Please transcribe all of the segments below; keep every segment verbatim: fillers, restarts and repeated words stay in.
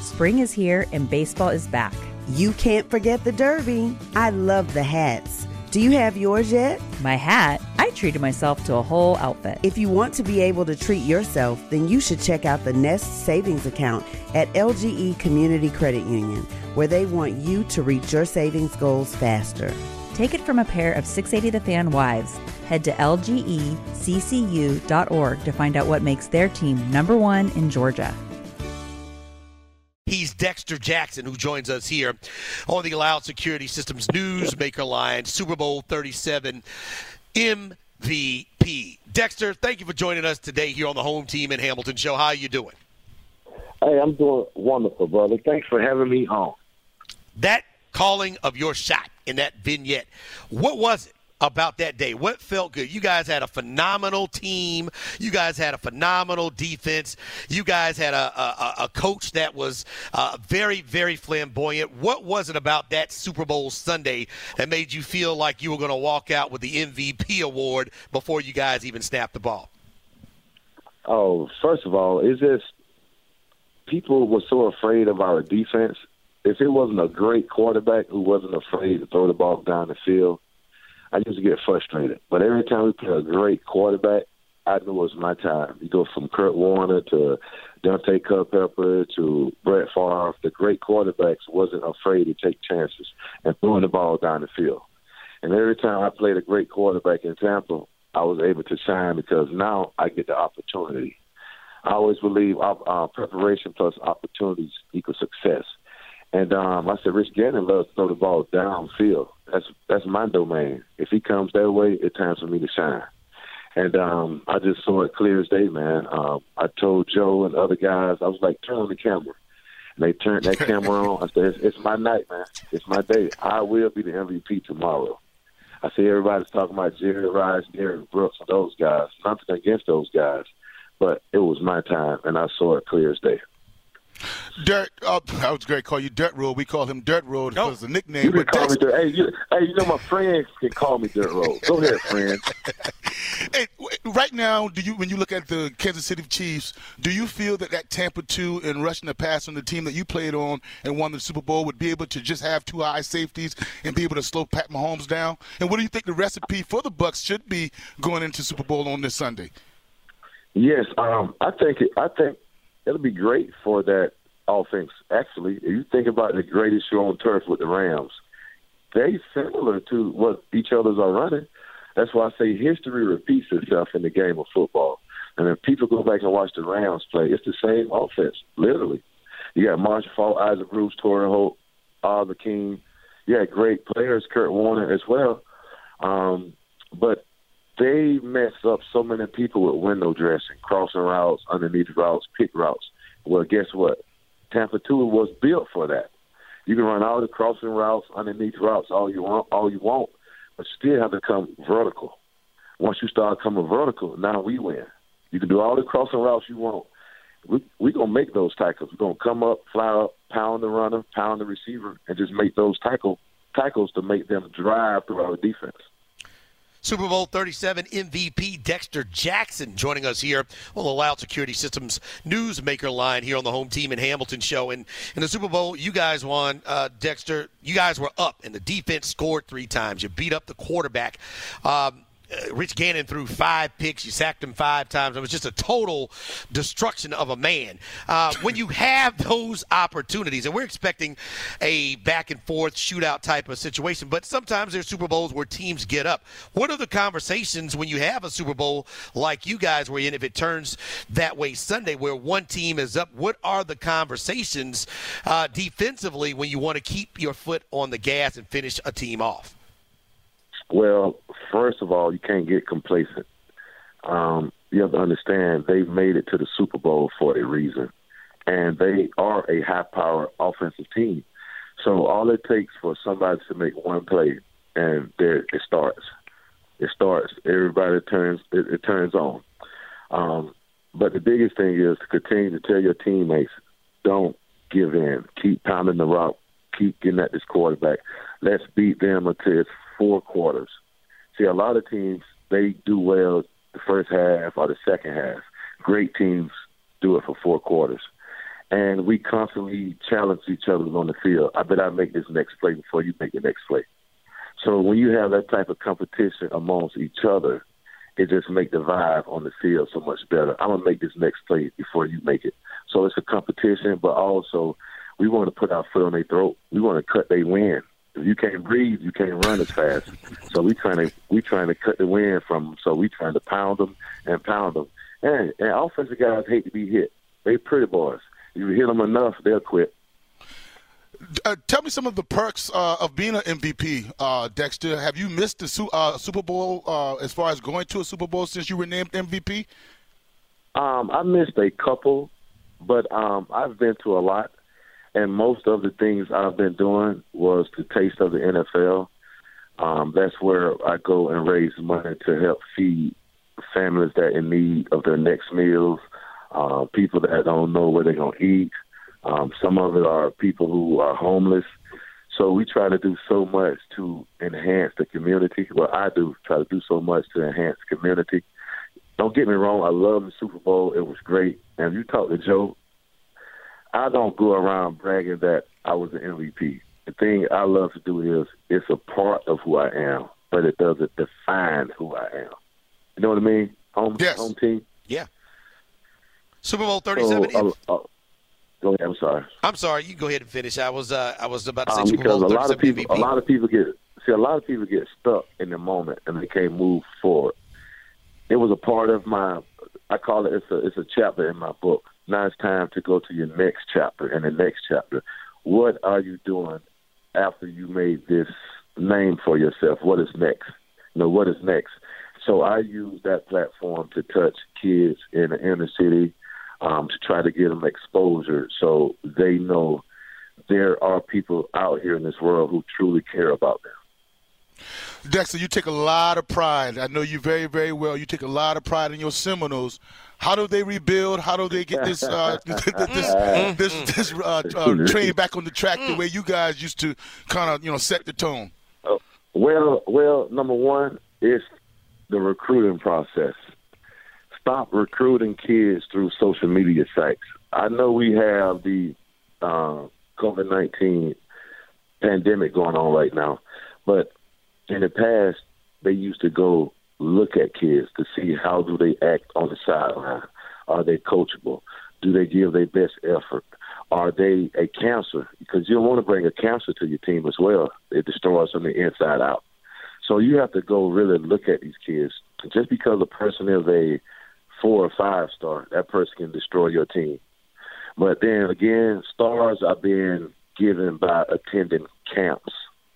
Spring is here and baseball is back. You can't forget the Derby. I love the hats. Do you have yours yet? My hat? I treated myself to a whole outfit. If you want to be able to treat yourself, then you should check out the Nest Savings Account at L G E Community Credit Union, where they want you to reach your savings goals faster. Take it from a pair of six eighty The Fan wives. Head to L G E C C U dot org to find out what makes their team number one in Georgia. He's Dexter Jackson, who joins us here on the Allowed Security Systems Newsmaker line, Super Bowl thirty-seven M V P. Dexter, thank you for joining us today here on the Home Team in Hamilton Show. How are you doing? Hey, I'm doing wonderful, brother. Thanks for having me on. That calling of your shot in that vignette, what was it about that day? What felt good? You guys had a phenomenal team. You guys had a phenomenal defense. You guys had a, a, a coach that was uh, very, very flamboyant. What was it about that Super Bowl Sunday that made you feel like you were going to walk out with the M V P award before you guys even snapped the ball? Oh, first of all, it's just people were so afraid of our defense. If it wasn't a great quarterback who wasn't afraid to throw the ball down the field, I used to get frustrated. But every time we play a great quarterback, I knew it was my time. You go from Kurt Warner to Dante Culpepper to Brett Favre. The great quarterbacks wasn't afraid to take chances and throwing the ball down the field. And every time I played a great quarterback in Tampa, I was able to shine because now I get the opportunity. I always believe uh, preparation plus opportunities equal success. And um, I said, Rich Gannon loves to throw the ball downfield. That's that's my domain. If he comes that way, it's time for me to shine. And um, I just saw it clear as day, man. Um, I told Joe and other guys, I was like, turn on the camera. And they turned that camera on. I said, it's, it's my night, man. It's my day. I will be the M V P tomorrow. I see everybody's talking about Jerry Rice, Derrick Brooks, and those guys. Nothing against those guys. But it was my time, and I saw it clear as day. Dirt, oh, that was great. Call you Dirt Road. We call him Dirt Road nope. because the nickname. You can but call Dex- me Dirt. Hey, you, hey, you know my friends can call me Dirt Road. Go ahead, friend. Hey, right now, do you when you look at the Kansas City Chiefs, do you feel that that Tampa two and rushing the pass on the team that you played on and won the Super Bowl would be able to just have two high safeties and be able to slow Pat Mahomes down? And what do you think the recipe for the Bucs should be going into Super Bowl on this Sunday? Yes, um, I think it, I think it'll be great for that offense. Actually, if you think about the greatest show on turf with the Rams, they similar to what each other's are running. That's why I say history repeats itself in the game of football. And if people go back and watch the Rams play, it's the same offense, literally. You got Marshall Faulk, Isaac Bruce, Torrey Holt, Oliver King. You had great players, Kurt Warner as well. Um, but they mess up so many people with window dressing, crossing routes, underneath routes, pick routes. Well, guess what? Tampa two was built for that. You can run all the crossing routes, underneath routes, all you want, all you want, but still have to come vertical. Once you start coming vertical, now we win. You can do all the crossing routes you want. We we gonna make those tackles. We're gonna come up, fly up, pound the runner, pound the receiver, and just make those tackle tackles to make them drive through our defense. Super Bowl thirty-seven M V P Dexter Jackson joining us here on the Loud Security Systems Newsmaker line here on the Home Team in Hamilton show. And in the Super Bowl, you guys won, uh, Dexter. You guys were up, and the defense scored three times. You beat up the quarterback. Um, Uh, Rich Gannon threw five picks. You sacked him five times. It was just a total destruction of a man. Uh, when you have those opportunities, and we're expecting a back-and-forth shootout type of situation, but sometimes there's Super Bowls where teams get up. What are the conversations when you have a Super Bowl like you guys were in, if it turns that way Sunday where one team is up? What are the conversations uh, defensively when you want to keep your foot on the gas and finish a team off? Well, first of all, you can't get complacent. Um, you have to understand they've made it to the Super Bowl for a reason, and they are a high-powered offensive team. So all it takes for somebody to make one play, and there it starts. It starts. Everybody turns. It, it turns on. Um, but the biggest thing is to continue to tell your teammates, don't give in. Keep pounding the rock. Keep getting at this quarterback. Let's beat them until it's four quarters. See, a lot of teams, they do well the first half or the second half. Great teams do it for four quarters. and we constantly challenge each other on the field. I bet I make this next play before you make the next play. So when you have that type of competition amongst each other, it just makes the vibe on the field so much better. I'm going to make this next play before you make it. So it's a competition, but also we want to put our foot on their throat. We want to cut their wind. If you can't breathe, you can't run as fast. So we trying to we trying to cut the wind from them. So we trying to pound them and pound them. And, and offensive guys hate to be hit. They pretty boys. If you hit them enough, they'll quit. Uh, tell me some of the perks uh, of being an M V P, uh, Dexter. Have you missed the su- uh, Super Bowl uh, as far as going to a Super Bowl since you were named M V P? Um, I missed a couple, but um, I've been to a lot, and most of the things I've been doing was the taste of the N F L. Um, that's where I go and raise money to help feed families that are in need of their next meals, uh, people that don't know where they're going to eat. Um, some of it are people who are homeless. So we try to do so much to enhance the community. Well, I do try to do so much to enhance the community. Don't get me wrong, I love the Super Bowl. It was great. And if you talk to Joe, I don't go around bragging that I was an M V P. The thing I love to do is it's a part of who I am, but it doesn't define who I am. You know what I mean? Home, yes. home team? Yeah. Super Bowl thirty-seven. So, uh, uh, Go ahead. I'm sorry. I'm sorry. You go ahead and finish. I was uh, I was about to say um, Super because Bowl a lot of people, M V P. a lot of people get see, a lot of people get stuck in the moment and they can't move forward. It was a part of my. I call it. It's a. It's a chapter in my book. Now it's time to go to your next chapter. And the next chapter, what are you doing after you made this name for yourself? What is next? You know, what is next? So I use that platform to touch kids in the inner city. Um, to try to get them exposure so they know there are people out here in this world who truly care about them. Dexter, you take a lot of pride. I know you very, very well. You take a lot of pride in your Seminoles. How do they rebuild? How do they get this uh, this this, this uh, uh, train back on the track the way you guys used to kind of you know set the tone? Uh, well, well, number one is the recruiting process. Stop recruiting kids through social media sites. I know we have the uh, COVID nineteen pandemic going on right now, but in the past, they used to go look at kids to see how do they act on the sideline. Are they coachable? Do they give their best effort? Are they a cancer? Because you don't want to bring a cancer to your team as well. It destroys from the inside out. So you have to go really look at these kids. Just because a person is a four or five star, that person can destroy your team. But then again, stars are being given by attending camps.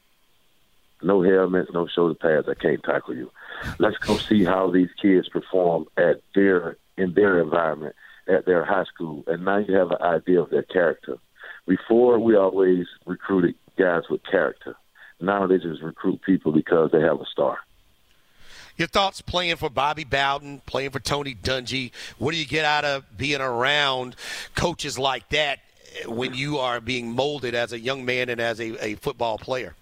No helmets, no shoulder pads. I can't tackle you. Let's go see how these kids perform at their in their environment, at their high school, and now you have an idea of their character. Before, we always recruited guys with character. Now they just recruit people because they have a star. Your thoughts playing for Bobby Bowden, playing for Tony Dungy. What do you get out of being around coaches like that when you are being molded as a young man and as a, a football player?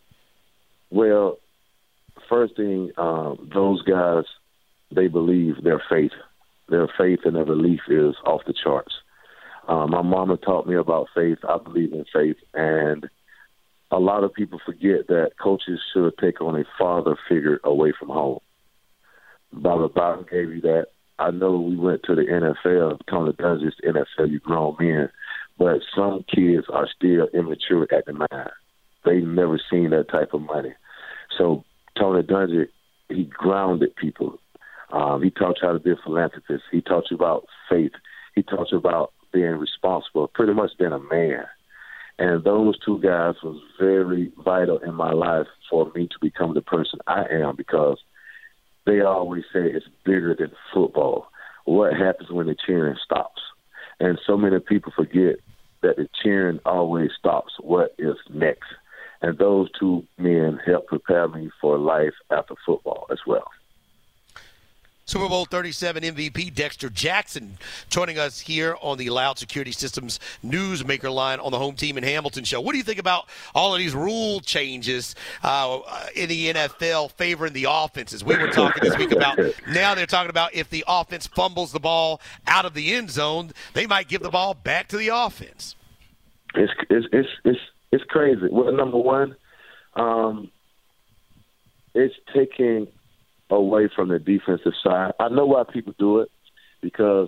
Well, first thing, um, those guys, they believe their faith. Their faith and their belief is off the charts. Um, my mama taught me about faith. I believe in faith. And a lot of people forget that coaches should take on a father figure away from home. Bobby Bowden gave you that. I know we went to the N F L. Tony Dungy's N F L, you grown men. But some kids are still immature at the mind. They've never seen that type of money. So Tony Dungy, he grounded people. Um, he taught you how to be a philanthropist. He taught you about faith. He taught you about being responsible, pretty much being a man. And those two guys was very vital in my life for me to become the person I am, because they always say it's bigger than football. What happens when the cheering stops? And so many people forget that the cheering always stops. What is next? And those two men helped prepare me for life after football as well. Super Bowl thirty-seven M V P Dexter Jackson joining us here on the Loud Security Systems Newsmaker line on the Home Team in Hamilton show. What do you think about all of these rule changes uh, in the N F L favoring the offenses? We were talking this week about now they're talking about if the offense fumbles the ball out of the end zone, they might give the ball back to the offense. It's it's it's it's, it's crazy. Well, number one, um, it's taking away from the defensive side. I know why people do it, because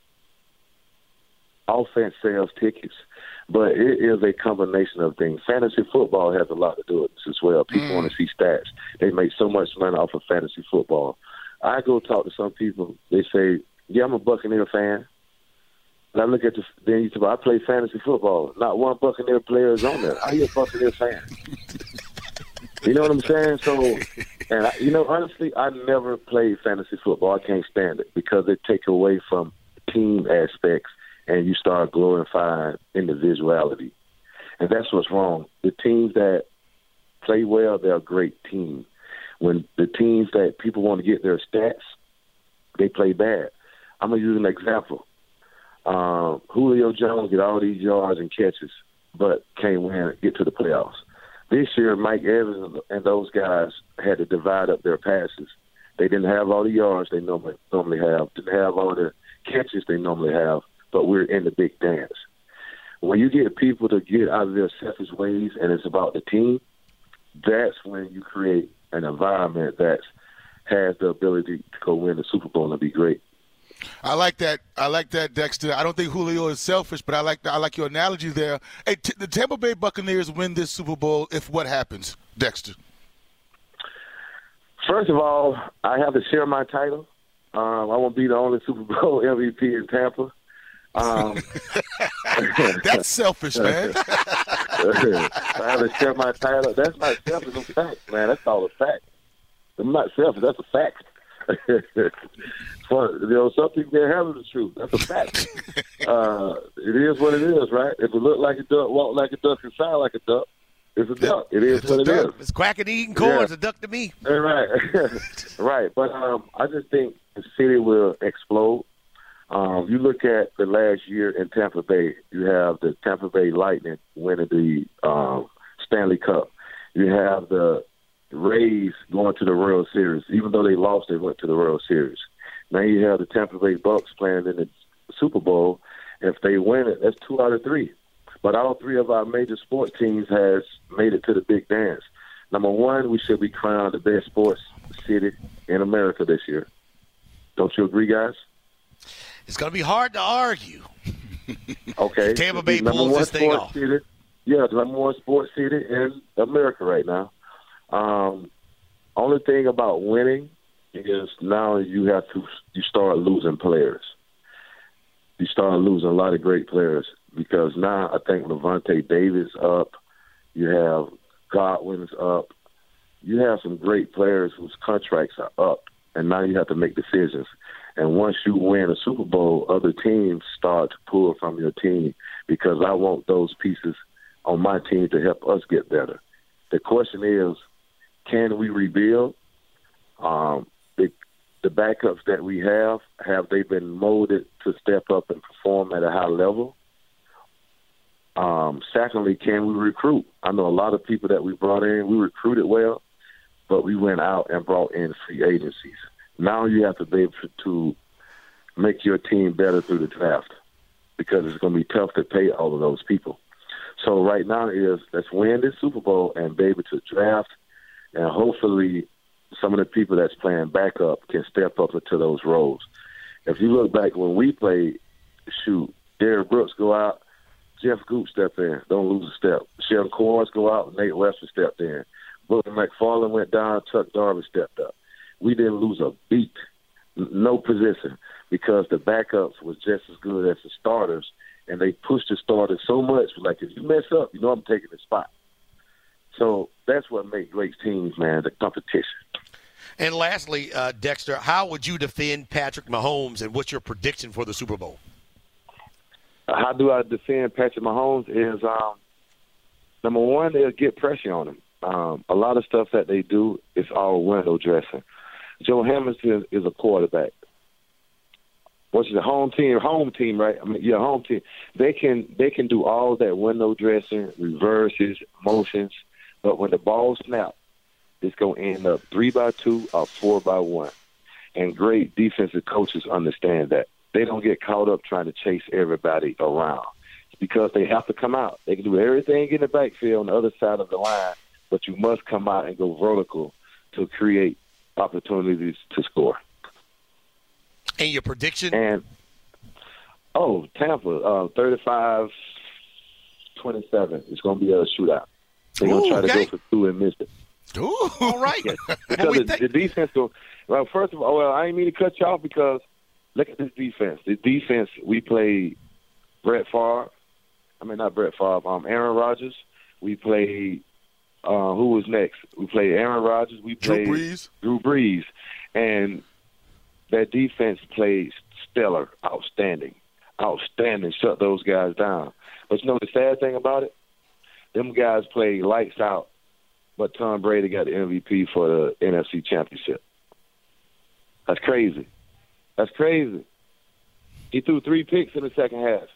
offense sells tickets, but it is a combination of things. Fantasy football has a lot to do with this as well. People mm. want to see stats. They make so much money off of fantasy football. I go talk to some people. They say, yeah, I'm a Buccaneer fan. And I look at the, then you talk about, I play fantasy football. Not one Buccaneer player is on there. Are you a Buccaneer fan? You know what I'm saying? So, and I, you know, honestly, I never played fantasy football. I can't stand it because it takes away from team aspects, and you start glorifying individuality. And that's what's wrong. The teams that play well, they're a great team. When the teams that people want to get their stats, they play bad. I'm going to use an example. Um, Julio Jones get all these yards and catches, but can't win and get to the playoffs. This year, Mike Evans and those guys had to divide up their passes. They didn't have all the yards they normally normally have, didn't have all the catches they normally have, but we're in the big dance. When you get people to get out of their selfish ways and it's about the team, that's when you create an environment that has the ability to go win the Super Bowl and be great. I like that. I like that, Dexter. I don't think Julio is selfish, but I like the, I like your analogy there. Hey, t- the Tampa Bay Buccaneers win this Super Bowl if what happens, Dexter? First of all, I have to share my title. Um, I won't be the only Super Bowl M V P in Tampa. Um, That's selfish, man. I have to share my title. That's not selfish. It's a fact, man. That's all a fact. I'm not selfish. That's a fact. For, you know, some people can't handle the truth. That's a fact. uh, it is what it is, right? If it look like a duck, walk like a duck, and sound like a duck, it's a duck. It is it's what it duck. is. It's quacking, eating corn. Yeah. It's a duck to me. Right, right. But um, I just think the city will explode. Um, you look at the last year in Tampa Bay. You have the Tampa Bay Lightning winning the um, Stanley Cup. You have the Rays going to the World Series. Even though they lost, they went to the World Series. Now you have the Tampa Bay Bucks playing in the Super Bowl. If they win it, that's two out of three. But all three of our major sports teams has made it to the big dance. Number one, we should be crowned the best sports city in America this year. Don't you agree, guys? It's going to be hard to argue. Okay. Tampa Bay number pulls one this thing off. City, yeah, the number one sports city in America right now. Um, only thing about winning is now you have to you start losing players. You start losing a lot of great players because now I think Levante Davis up, you have Godwin's up, you have some great players whose contracts are up, and now you have to make decisions. And once you win a Super Bowl, other teams start to pull from your team because I want those pieces on my team to help us get better. The question is, can we rebuild? Um, the, the backups that we have, have they been molded to step up and perform at a high level? Um, secondly, can we recruit? I know a lot of people that we brought in, we recruited well, but we went out and brought in free agencies. Now you have to be able to make your team better through the draft because it's going to be tough to pay all of those people. So right now is let's win this Super Bowl and be able to draft, and hopefully some of the people that's playing backup can step up into those roles. If you look back when we played, shoot, Derrick Brooks go out, Jeff Goop step in, don't lose a step. Sheldon Corns go out, Nate Webster stepped in. Booker McFarland went down, Chuck Darby stepped up. We didn't lose a beat, no position, because the backups was just as good as the starters, and they pushed the starters so much. Like, if you mess up, you know I'm taking the spot. So that's what makes great teams, man, the competition. And lastly, uh, Dexter, how would you defend Patrick Mahomes, and what's your prediction for the Super Bowl? How do I defend Patrick Mahomes is, um, number one, they'll get pressure on him. Um, a lot of stuff that they do is all window dressing. Joe Hamilton is a quarterback. What's the home team? Home team, right? I mean, yeah, home team. They can they can do all that window dressing, reverses, motions, but when the ball snaps, it's going to end up three by two or four by one. And great defensive coaches understand that. They don't get caught up trying to chase everybody around. It's because they have to come out. They can do everything in the backfield on the other side of the line, but you must come out and go vertical to create opportunities to score. And your prediction? And oh, Tampa, uh, thirty-five twenty-seven. It's going to be a shootout. They're going to try okay. to go for two and miss it. Ooh, all right. Yes. Because the, think- the defense will, well, first of all, well, I didn't mean to cut you off because look at this defense. The defense, we played Brett Favre. I mean, not Brett Favre, um, Aaron Rodgers. We played, uh, who was next? We played Aaron Rodgers. We played Drew Brees. Drew Brees. And that defense played stellar, outstanding, outstanding, shut those guys down. But you know the sad thing about it? Them guys played lights out, but Tom Brady got the M V P for the N F C Championship. That's crazy. That's crazy. He threw three picks in the second half.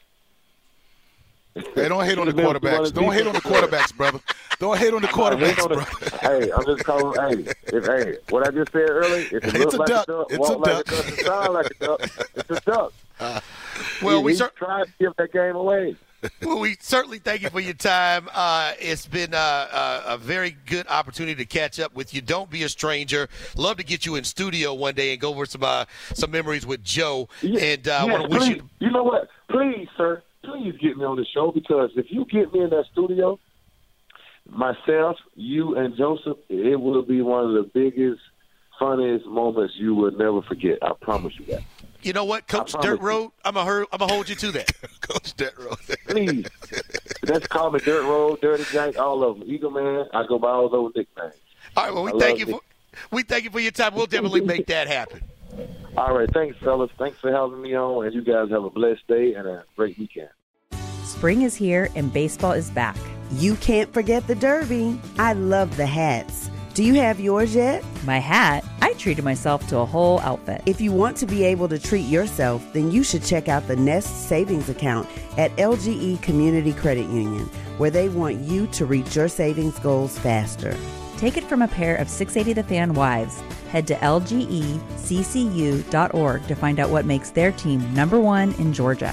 Hey, don't hate on the quarterbacks. Don't hate on the quarterbacks, brother. Don't hate on the quarterbacks, brother. Hey, I'm just calling. Hey, if, hey, what I just said earlier, if it looks like duck. a duck, It's walk a like duck. a duck, and sound like a duck, it's a duck. Uh, well, he, we he cer- tried to give that game away. Well, we certainly thank you for your time. Uh, it's been uh, a, a very good opportunity to catch up with you. Don't be a stranger. Love to get you in studio one day and go over some uh, some memories with Joe. Yeah, and uh, yeah, want to wish please, you. You know what? Please, sir, please get me on the show because if you get me in that studio, myself, you, and Joseph, it will be one of the biggest, funniest moments you will never forget. I promise you that. You know what, Coach Dirt Road? I'm gonna I'm gonna hold you to that. Coach Dirt Road. Please, that's call me Dirt Road, Dirty Jank, all of them. Eagle Man, I go by all those nicknames. All right, well, we I thank you love for we thank you for your time. We'll definitely make that happen. All right, thanks, fellas. Thanks for having me on, and you guys have a blessed day and a great weekend. Spring is here and baseball is back. You can't forget the Derby. I love the hats. Do you have yours yet? My hat, I treated myself to a whole outfit. If you want to be able to treat yourself, then you should check out the Nest Savings Account at L G E Community Credit Union, where they want you to reach your savings goals faster. Take it from a pair of six eighty The Fan wives. Head to L G E C C U dot org to find out what makes their team number one in Georgia.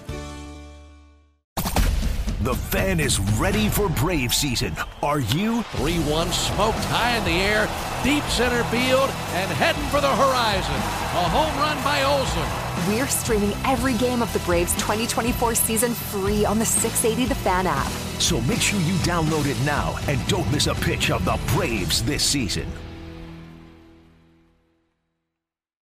The Fan is ready for Brave season. Are you? three one smoked high in the air, deep center field, and heading for the horizon. A home run by Olsen. We're streaming every game of the Braves twenty twenty-four season free on the six eighty The Fan app. So make sure you download it now and don't miss a pitch of the Braves this season.